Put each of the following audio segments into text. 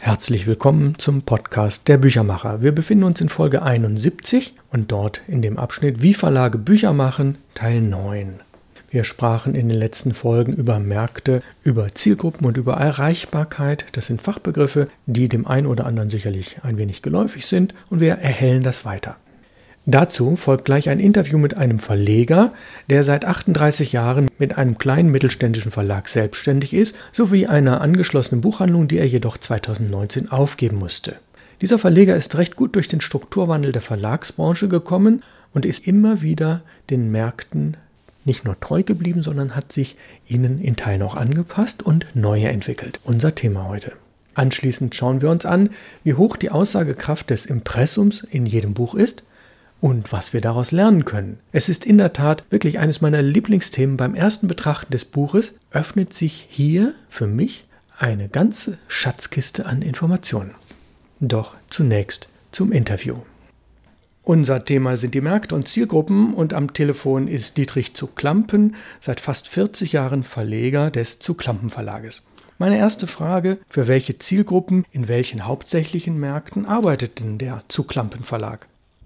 Herzlich willkommen zum Podcast der Büchermacher. Wir befinden uns in Folge 71 und dort in dem Abschnitt Wie Verlage Bücher machen, Teil 9. Wir sprachen in den letzten Folgen über Märkte, über Zielgruppen und über Erreichbarkeit. Das sind Fachbegriffe, die dem einen oder anderen sicherlich ein wenig geläufig sind und wir erhellen das weiter. Dazu folgt gleich ein Interview mit einem Verleger, der seit 38 Jahren mit einem kleinen mittelständischen Verlag selbstständig ist, sowie einer angeschlossenen Buchhandlung, die er jedoch 2019 aufgeben musste. Dieser Verleger ist recht gut durch den Strukturwandel der Verlagsbranche gekommen und ist immer wieder den Märkten nicht nur treu geblieben, sondern hat sich ihnen in Teilen auch angepasst und neue entwickelt. Unser Thema heute. Anschließend schauen wir uns an, wie hoch die Aussagekraft des Impressums in jedem Buch ist und was wir daraus lernen können. Es ist in der Tat wirklich eines meiner Lieblingsthemen. Beim ersten Betrachten des Buches öffnet sich hier für mich eine ganze Schatzkiste an Informationen. Doch zunächst zum Interview. Unser Thema sind die Märkte und Zielgruppen und am Telefon ist Dietrich zu Klampen, seit fast 40 Jahren Verleger des zu Klampen Verlages. Meine erste Frage, für welche Zielgruppen in welchen hauptsächlichen Märkten arbeitet denn der zu Klampen Verlag?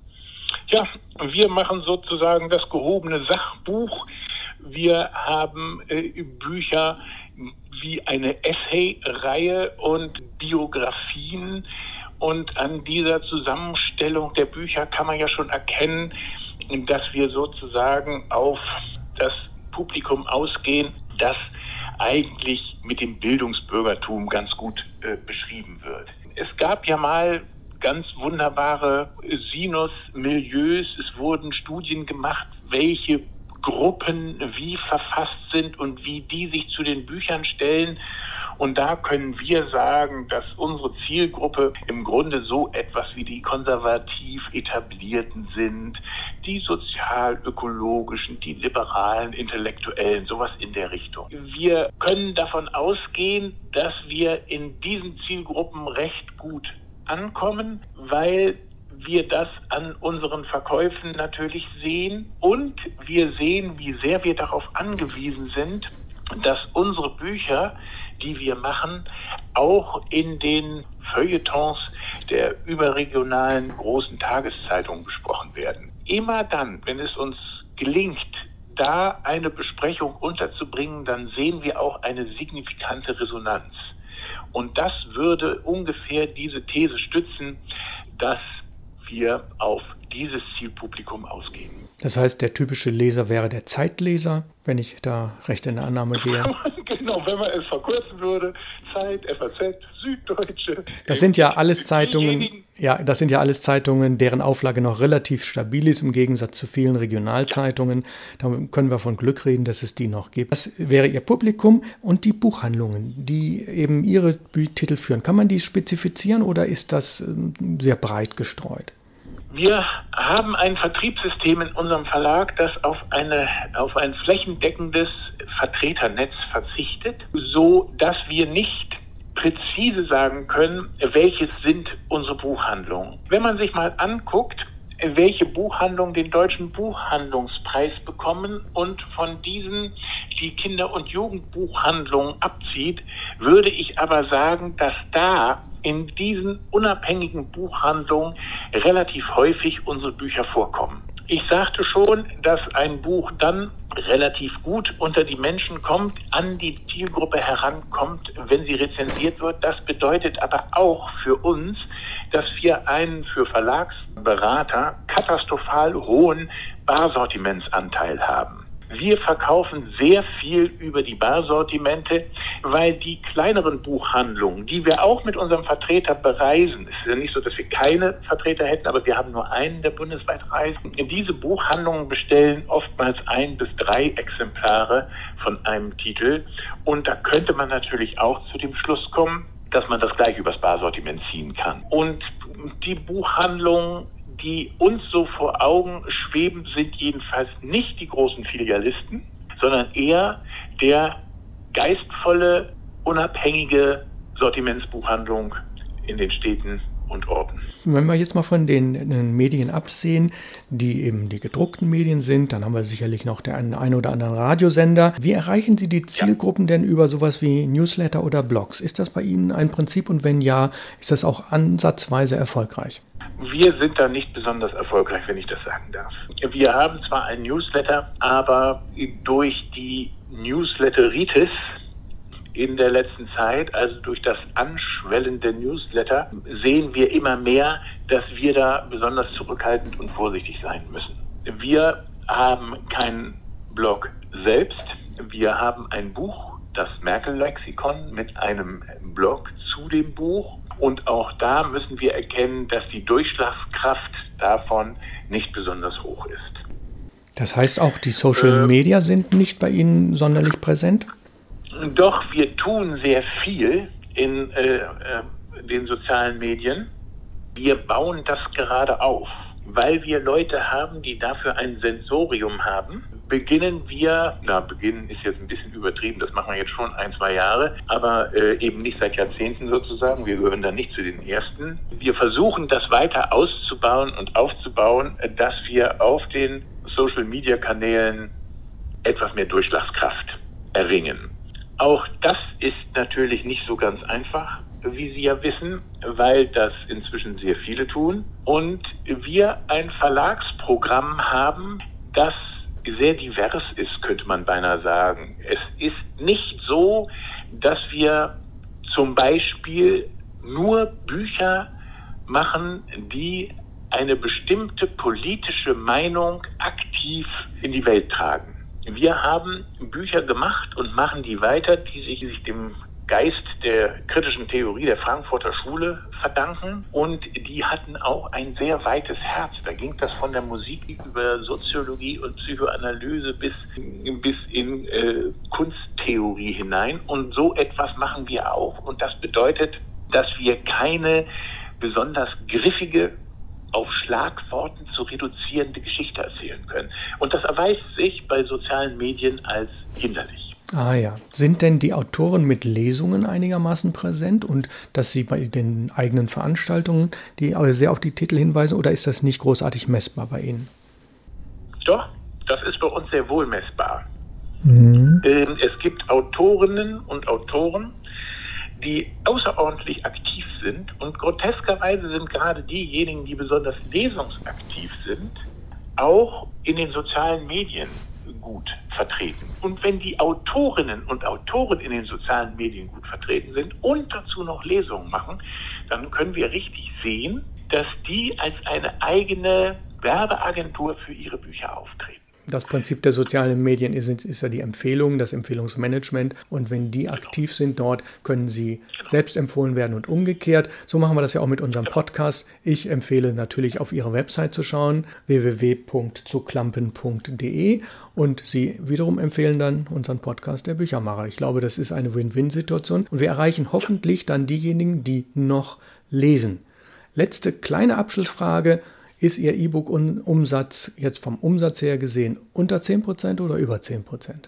Ja, wir machen sozusagen das gehobene Sachbuch. Wir haben Bücher wie eine Essay-Reihe und Biografien. Und an dieser Zusammenstellung der Bücher kann man ja schon erkennen, dass wir sozusagen auf das Publikum ausgehen, das eigentlich mit dem Bildungsbürgertum ganz gut beschrieben wird. Es gab ja mal ganz wunderbare Sinus-Milieus. Es wurden Studien gemacht, welche Gruppen wie verfasst sind und wie die sich zu den Büchern stellen. Und da können wir sagen, dass unsere Zielgruppe im Grunde so etwas wie die konservativ Etablierten sind, die sozial-ökologischen, die liberalen Intellektuellen, sowas in der Richtung. Wir können davon ausgehen, dass wir in diesen Zielgruppen recht gut ankommen, weil wir das an unseren Verkäufen natürlich sehen und wir sehen, wie sehr wir darauf angewiesen sind, dass unsere Bücher, die wir machen, auch in den Feuilletons der überregionalen großen Tageszeitungen besprochen werden. Immer dann, wenn es uns gelingt, da eine Besprechung unterzubringen, dann sehen wir auch eine signifikante Resonanz. Und das würde ungefähr diese These stützen, dass wir auf dieses Zielpublikum ausgehen. Das heißt, der typische Leser wäre der Zeitleser, wenn ich da recht in der Annahme gehe. Genau, wenn man es verkürzen würde, Zeit, FAZ, Süddeutsche. Das sind ja alles Zeitungen, deren Auflage noch relativ stabil ist, im Gegensatz zu vielen Regionalzeitungen. Da können wir von Glück reden, dass es die noch gibt. Das wäre Ihr Publikum und die Buchhandlungen, die eben Ihre Titel führen. Kann man die spezifizieren oder ist das sehr breit gestreut? Wir haben ein Vertriebssystem in unserem Verlag, das auf ein flächendeckendes Vertreternetz verzichtet, so dass wir nicht präzise sagen können, welches sind unsere Buchhandlungen. Wenn man sich mal anguckt, welche Buchhandlungen den Deutschen Buchhandlungspreis bekommen und von diesen die Kinder- und Jugendbuchhandlungen abzieht, würde ich aber sagen, dass da in diesen unabhängigen Buchhandlungen relativ häufig unsere Bücher vorkommen. Ich sagte schon, dass ein Buch dann relativ gut unter die Menschen kommt, an die Zielgruppe herankommt, wenn sie rezensiert wird. Das bedeutet aber auch für uns, dass wir einen für Verlagsberater katastrophal hohen Barsortimentsanteil haben. Wir verkaufen sehr viel über die Barsortimente, weil die kleineren Buchhandlungen, die wir auch mit unserem Vertreter bereisen, es ist ja nicht so, dass wir keine Vertreter hätten, aber wir haben nur einen, der bundesweit reist. Diese Buchhandlungen bestellen oftmals 1 bis 3 Exemplare von einem Titel und da könnte man natürlich auch zu dem Schluss kommen, dass man das gleich übers Barsortiment ziehen kann. Und die Buchhandlungen, die uns so vor Augen schweben, sind jedenfalls nicht die großen Filialisten, sondern eher der geistvolle, unabhängige Sortimentsbuchhandlung in den Städten und orten. Wenn wir jetzt mal von den Medien absehen, die eben die gedruckten Medien sind, dann haben wir sicherlich noch den einen oder anderen Radiosender. Wie erreichen Sie die Zielgruppen denn über sowas wie Newsletter oder Blogs? Ist das bei Ihnen ein Prinzip und wenn ja, ist das auch ansatzweise erfolgreich? Wir sind da nicht besonders erfolgreich, wenn ich das sagen darf. Wir haben zwar einen Newsletter, aber durch die Newsletteritis in der letzten Zeit, also durch das Anschwellen der Newsletter, sehen wir immer mehr, dass wir da besonders zurückhaltend und vorsichtig sein müssen. Wir haben keinen Blog selbst. Wir haben ein Buch, das Merkel-Lexikon, mit einem Blog zu dem Buch. Und auch da müssen wir erkennen, dass die Durchschlagskraft davon nicht besonders hoch ist. Das heißt, auch die Social Media sind nicht bei Ihnen sonderlich präsent? Doch, wir tun sehr viel in den sozialen Medien. Wir bauen das gerade auf. Weil wir Leute haben, die dafür ein Sensorium haben, beginnen ist jetzt ein bisschen übertrieben, das machen wir jetzt schon 1-2 Jahre, aber eben nicht seit Jahrzehnten sozusagen, wir gehören da nicht zu den Ersten. Wir versuchen das weiter auszubauen und aufzubauen, dass wir auf den Social-Media-Kanälen etwas mehr Durchschlagskraft erringen. Auch das ist natürlich nicht so ganz einfach, wie Sie ja wissen, weil das inzwischen sehr viele tun. Und wir ein Verlagsprogramm haben, das sehr divers ist, könnte man beinahe sagen. Es ist nicht so, dass wir zum Beispiel nur Bücher machen, die eine bestimmte politische Meinung aktiv in die Welt tragen. Wir haben Bücher gemacht und machen die weiter, die sich dem Geist der kritischen Theorie der Frankfurter Schule verdanken und die hatten auch ein sehr weites Herz. Da ging das von der Musik über Soziologie und Psychoanalyse bis in Kunsttheorie hinein und so etwas machen wir auch und das bedeutet, dass wir keine besonders griffige, auf Schlagworten zu reduzierende Geschichte erzählen können. Und das erweist sich bei sozialen Medien als hinderlich. Ah ja. Sind denn die Autoren mit Lesungen einigermaßen präsent und dass sie bei den eigenen Veranstaltungen die sehr auf die Titel hinweisen oder ist das nicht großartig messbar bei Ihnen? Doch, das ist bei uns sehr wohl messbar. Mhm. Es gibt Autorinnen und Autoren, die außerordentlich aktiv sind und groteskerweise sind gerade diejenigen, die besonders lesungsaktiv sind, auch in den sozialen Medien gut vertreten. Und wenn die Autorinnen und Autoren in den sozialen Medien gut vertreten sind und dazu noch Lesungen machen, dann können wir richtig sehen, dass die als eine eigene Werbeagentur für ihre Bücher auftreten. Das Prinzip der sozialen Medien ist ja die Empfehlung, das Empfehlungsmanagement. Und wenn die aktiv sind dort, können sie selbst empfohlen werden und umgekehrt. So machen wir das ja auch mit unserem Podcast. Ich empfehle natürlich auf Ihre Website zu schauen, www.zuklampen.de. Und Sie wiederum empfehlen dann unseren Podcast der Büchermacher. Ich glaube, das ist eine Win-Win-Situation. Und wir erreichen hoffentlich dann diejenigen, die noch lesen. Letzte kleine Abschlussfrage. Ist Ihr E-Book-Umsatz jetzt vom Umsatz her gesehen unter 10% oder über 10%?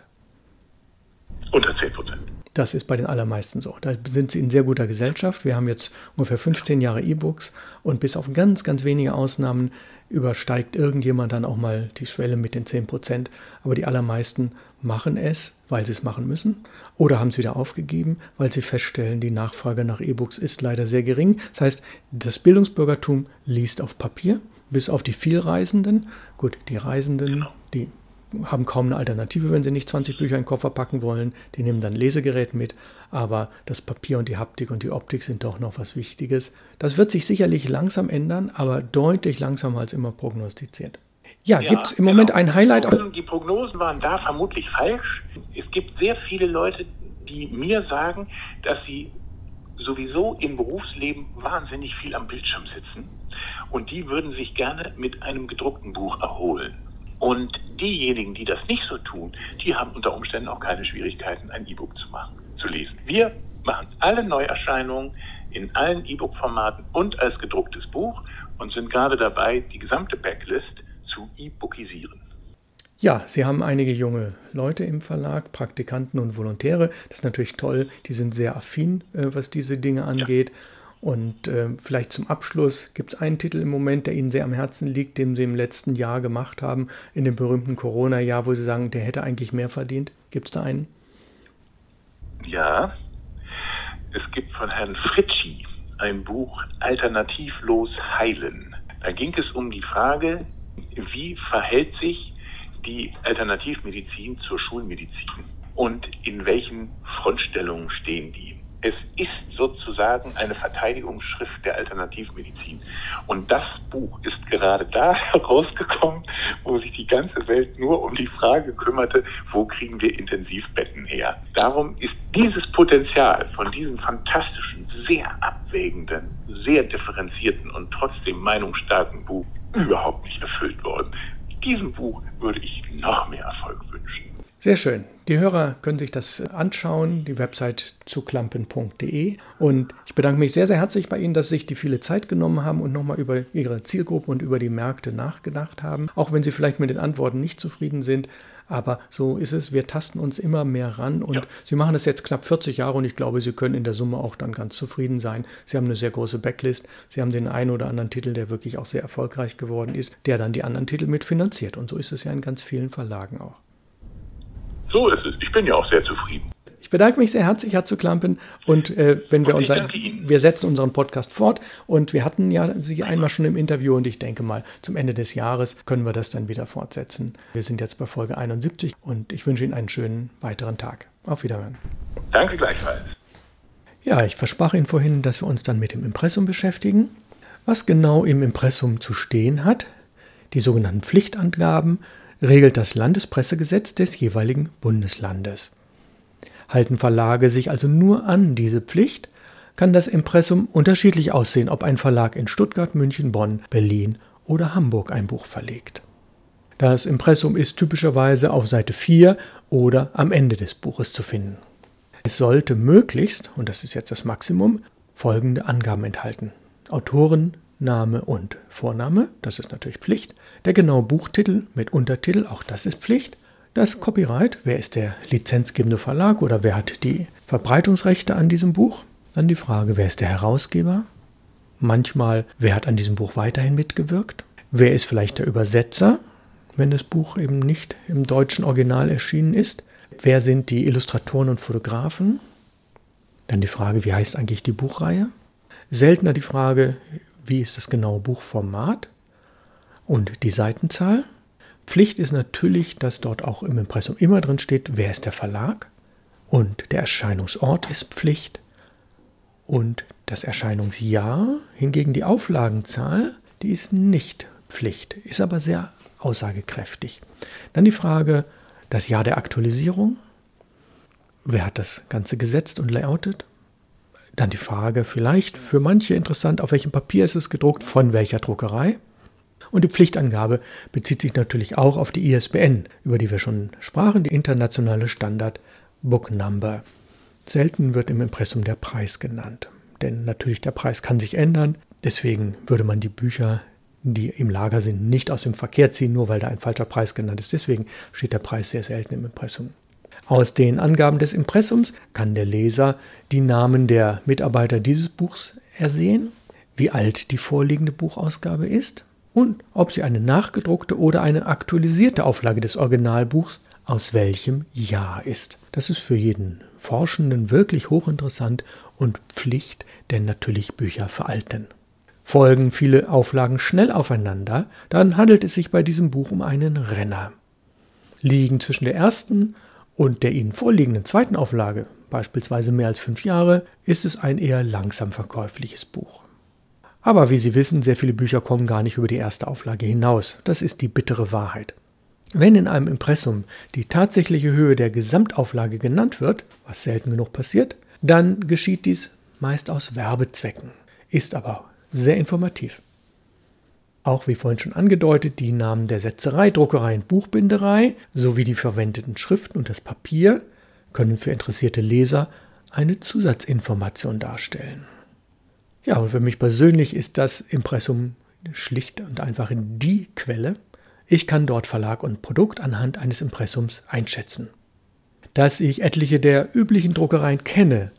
Unter 10%. Das ist bei den allermeisten so. Da sind Sie in sehr guter Gesellschaft. Wir haben jetzt ungefähr 15 Jahre E-Books und bis auf ganz, ganz wenige Ausnahmen übersteigt irgendjemand dann auch mal die Schwelle mit den 10%. Aber die allermeisten machen es, weil sie es machen müssen oder haben es wieder aufgegeben, weil sie feststellen, die Nachfrage nach E-Books ist leider sehr gering. Das heißt, das Bildungsbürgertum liest auf Papier, bis auf die Vielreisenden. Gut, die Reisenden, die haben kaum eine Alternative, wenn sie nicht 20 Bücher in den Koffer packen wollen. Die nehmen dann Lesegerät mit, aber das Papier und die Haptik und die Optik sind doch noch was Wichtiges. Das wird sich sicherlich langsam ändern, aber deutlich langsamer als immer prognostiziert. Ja, gibt es im Moment ein Highlight? Die Prognosen waren da vermutlich falsch. Es gibt sehr viele Leute, die mir sagen, dass sie sowieso im Berufsleben wahnsinnig viel am Bildschirm sitzen und die würden sich gerne mit einem gedruckten Buch erholen. Und diejenigen, die das nicht so tun, die haben unter Umständen auch keine Schwierigkeiten, ein E-Book zu lesen. Wir machen alle Neuerscheinungen in allen E-Book-Formaten und als gedrucktes Buch und sind gerade dabei, die gesamte Backlist zu e-bookisieren. Ja, Sie haben einige junge Leute im Verlag, Praktikanten und Volontäre. Das ist natürlich toll. Die sind sehr affin, was diese Dinge angeht. Ja. Und vielleicht zum Abschluss, gibt es einen Titel im Moment, der Ihnen sehr am Herzen liegt, den Sie im letzten Jahr gemacht haben, in dem berühmten Corona-Jahr, wo Sie sagen, der hätte eigentlich mehr verdient? Gibt es da einen? Ja, es gibt von Herrn Fritschi ein Buch Alternativlos heilen. Da ging es um die Frage, wie verhält sich die Alternativmedizin zur Schulmedizin und in welchen Frontstellungen stehen die. Es ist sozusagen eine Verteidigungsschrift der Alternativmedizin. Und das Buch ist gerade da herausgekommen, wo sich die ganze Welt nur um die Frage kümmerte, wo kriegen wir Intensivbetten her. Darum ist dieses Potenzial von diesem fantastischen, sehr abwägenden, sehr differenzierten und trotzdem meinungsstarken Buch überhaupt nicht erfüllt worden. Diesem Buch würde ich noch mehr Erfolg wünschen. Sehr schön. Die Hörer können sich das anschauen, die Website zuklampen.de. Und ich bedanke mich sehr, sehr herzlich bei Ihnen, dass Sie sich die viele Zeit genommen haben und nochmal über Ihre Zielgruppe und über die Märkte nachgedacht haben. Auch wenn Sie vielleicht mit den Antworten nicht zufrieden sind. Aber so ist es. Wir tasten uns immer mehr ran. Und Sie machen das jetzt knapp 40 Jahre und ich glaube, Sie können in der Summe auch dann ganz zufrieden sein. Sie haben eine sehr große Backlist. Sie haben den einen oder anderen Titel, der wirklich auch sehr erfolgreich geworden ist, der dann die anderen Titel mitfinanziert. Und so ist es ja in ganz vielen Verlagen auch. So ist es. Ich bin ja auch sehr zufrieden. Ich bedanke mich sehr herzlich, Herr Zuklampen. Und wir setzen unseren Podcast fort. Und wir hatten ja Sie einmal schon im Interview. Und ich denke mal, zum Ende des Jahres können wir das dann wieder fortsetzen. Wir sind jetzt bei Folge 71. Und ich wünsche Ihnen einen schönen weiteren Tag. Auf Wiederhören. Danke gleichfalls. Ja, ich versprach Ihnen vorhin, dass wir uns dann mit dem Impressum beschäftigen. Was genau im Impressum zu stehen hat, die sogenannten Pflichtangaben, regelt das Landespressegesetz des jeweiligen Bundeslandes. Halten Verlage sich also nur an diese Pflicht, kann das Impressum unterschiedlich aussehen, ob ein Verlag in Stuttgart, München, Bonn, Berlin oder Hamburg ein Buch verlegt. Das Impressum ist typischerweise auf Seite 4 oder am Ende des Buches zu finden. Es sollte möglichst, und das ist jetzt das Maximum, folgende Angaben enthalten: Autoren, Name und Vorname, das ist natürlich Pflicht. Der genaue Buchtitel mit Untertitel, auch das ist Pflicht. Das Copyright, wer ist der lizenzgebende Verlag oder wer hat die Verbreitungsrechte an diesem Buch? Dann die Frage, wer ist der Herausgeber? Manchmal, wer hat an diesem Buch weiterhin mitgewirkt? Wer ist vielleicht der Übersetzer, wenn das Buch eben nicht im deutschen Original erschienen ist? Wer sind die Illustratoren und Fotografen? Dann die Frage, wie heißt eigentlich die Buchreihe? Seltener die Frage, wie ist das genaue Buchformat und die Seitenzahl? Pflicht ist natürlich, dass dort auch im Impressum immer drin steht, wer ist der Verlag, und der Erscheinungsort ist Pflicht und das Erscheinungsjahr, hingegen die Auflagenzahl, die ist nicht Pflicht, ist aber sehr aussagekräftig. Dann die Frage, das Jahr der Aktualisierung, wer hat das Ganze gesetzt und layoutet? Dann die Frage, vielleicht für manche interessant, auf welchem Papier ist es gedruckt, von welcher Druckerei? Und die Pflichtangabe bezieht sich natürlich auch auf die ISBN, über die wir schon sprachen, die internationale Standard Book Number. Selten wird im Impressum der Preis genannt, denn natürlich der Preis kann sich ändern. Deswegen würde man die Bücher, die im Lager sind, nicht aus dem Verkehr ziehen, nur weil da ein falscher Preis genannt ist. Deswegen steht der Preis sehr selten im Impressum. Aus den Angaben des Impressums kann der Leser die Namen der Mitarbeiter dieses Buchs ersehen, wie alt die vorliegende Buchausgabe ist und ob sie eine nachgedruckte oder eine aktualisierte Auflage des Originalbuchs aus welchem Jahr ist. Das ist für jeden Forschenden wirklich hochinteressant und Pflicht, denn natürlich Bücher veralten. Folgen viele Auflagen schnell aufeinander, dann handelt es sich bei diesem Buch um einen Renner. Liegen zwischen der ersten und der Ihnen vorliegenden zweiten Auflage, beispielsweise mehr als 5 Jahre, ist es ein eher langsam verkäufliches Buch. Aber wie Sie wissen, sehr viele Bücher kommen gar nicht über die erste Auflage hinaus. Das ist die bittere Wahrheit. Wenn in einem Impressum die tatsächliche Höhe der Gesamtauflage genannt wird, was selten genug passiert, dann geschieht dies meist aus Werbezwecken, ist aber sehr informativ. Auch wie vorhin schon angedeutet, die Namen der Setzerei, Druckerei und Buchbinderei sowie die verwendeten Schriften und das Papier können für interessierte Leser eine Zusatzinformation darstellen. Ja, und für mich persönlich ist das Impressum schlicht und einfach die Quelle. Ich kann dort Verlag und Produkt anhand eines Impressums einschätzen. Dass ich etliche der üblichen Druckereien kenne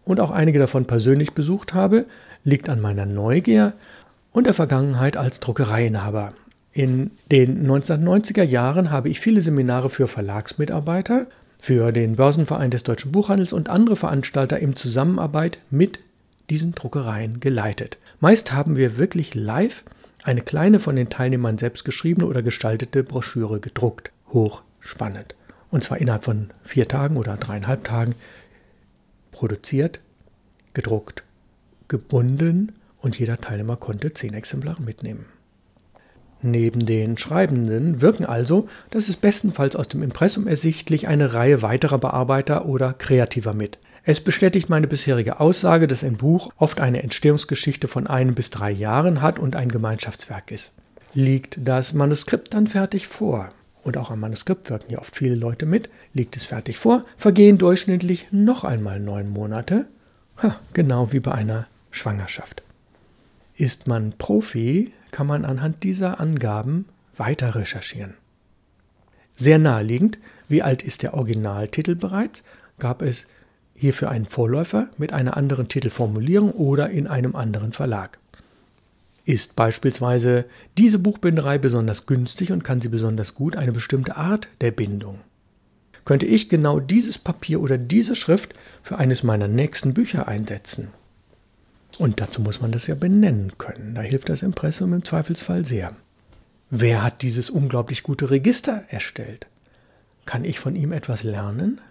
und auch einige davon persönlich besucht habe, liegt an meiner Neugier und der Vergangenheit als Druckereiinhaber. In den 1990er Jahren habe ich viele Seminare für Verlagsmitarbeiter, für den Börsenverein des Deutschen Buchhandels und andere Veranstalter in Zusammenarbeit mit diesen Druckereien geleitet. Meist haben wir wirklich live eine kleine von den Teilnehmern selbst geschriebene oder gestaltete Broschüre gedruckt. Hochspannend. Und zwar innerhalb von 4 Tagen oder 3,5 Tagen produziert, gedruckt, gebunden und jeder Teilnehmer konnte 10 Exemplare mitnehmen. Neben den Schreibenden wirken also, das ist bestenfalls aus dem Impressum ersichtlich, eine Reihe weiterer Bearbeiter oder Kreativer mit. Es bestätigt meine bisherige Aussage, dass ein Buch oft eine Entstehungsgeschichte von 1 bis 3 Jahren hat und ein Gemeinschaftswerk ist. Liegt das Manuskript dann fertig vor, und auch am Manuskript wirken ja oft viele Leute mit, liegt es fertig vor, vergehen durchschnittlich noch einmal 9 Monate, genau wie bei einer Schwangerschaft. Ist man Profi, kann man anhand dieser Angaben weiter recherchieren. Sehr naheliegend, wie alt ist der Originaltitel bereits, gab es hierfür einen Vorläufer mit einer anderen Titelformulierung oder in einem anderen Verlag. Ist beispielsweise diese Buchbinderei besonders günstig und kann sie besonders gut eine bestimmte Art der Bindung? Könnte ich genau dieses Papier oder diese Schrift für eines meiner nächsten Bücher einsetzen? Und dazu muss man das ja benennen können. Da hilft das Impressum im Zweifelsfall sehr. Wer hat dieses unglaublich gute Register erstellt? Kann ich von ihm etwas lernen?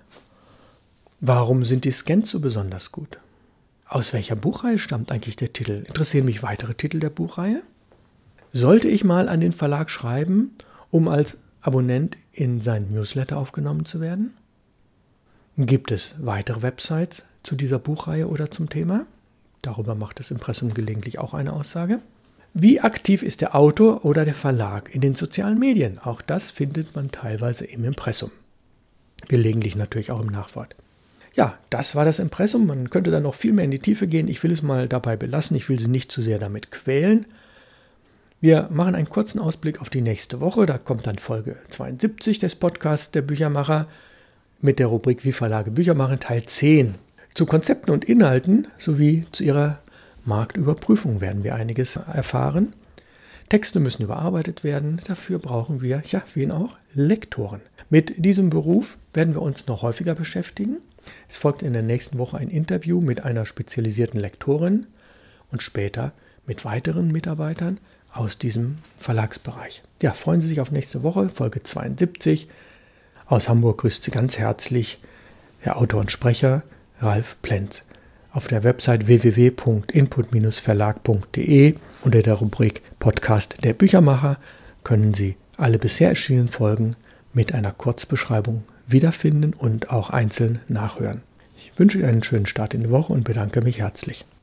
Warum sind die Scans so besonders gut? Aus welcher Buchreihe stammt eigentlich der Titel? Interessieren mich weitere Titel der Buchreihe? Sollte ich mal an den Verlag schreiben, um als Abonnent in seinen Newsletter aufgenommen zu werden? Gibt es weitere Websites zu dieser Buchreihe oder zum Thema? Darüber macht das Impressum gelegentlich auch eine Aussage. Wie aktiv ist der Autor oder der Verlag in den sozialen Medien? Auch das findet man teilweise im Impressum. Gelegentlich natürlich auch im Nachwort. Ja, das war das Impressum. Man könnte dann noch viel mehr in die Tiefe gehen. Ich will es mal dabei belassen. Ich will Sie nicht zu sehr damit quälen. Wir machen einen kurzen Ausblick auf die nächste Woche. Da kommt dann Folge 72 des Podcasts der Büchermacher mit der Rubrik Wie Verlage Bücher machen, Teil 10. Zu Konzepten und Inhalten sowie zu ihrer Marktüberprüfung werden wir einiges erfahren. Texte müssen überarbeitet werden. Dafür brauchen wir, ja, wen auch, Lektoren. Mit diesem Beruf werden wir uns noch häufiger beschäftigen. Es folgt in der nächsten Woche ein Interview mit einer spezialisierten Lektorin und später mit weiteren Mitarbeitern aus diesem Verlagsbereich. Ja, freuen Sie sich auf nächste Woche, Folge 72. Aus Hamburg grüßt Sie ganz herzlich der Autor und Sprecher Ralf Plenz. Auf der Website www.input-verlag.de unter der Rubrik Podcast der Büchermacher können Sie alle bisher erschienenen Folgen mit einer Kurzbeschreibung wiederfinden und auch einzeln nachhören. Ich wünsche Ihnen einen schönen Start in die Woche und bedanke mich herzlich.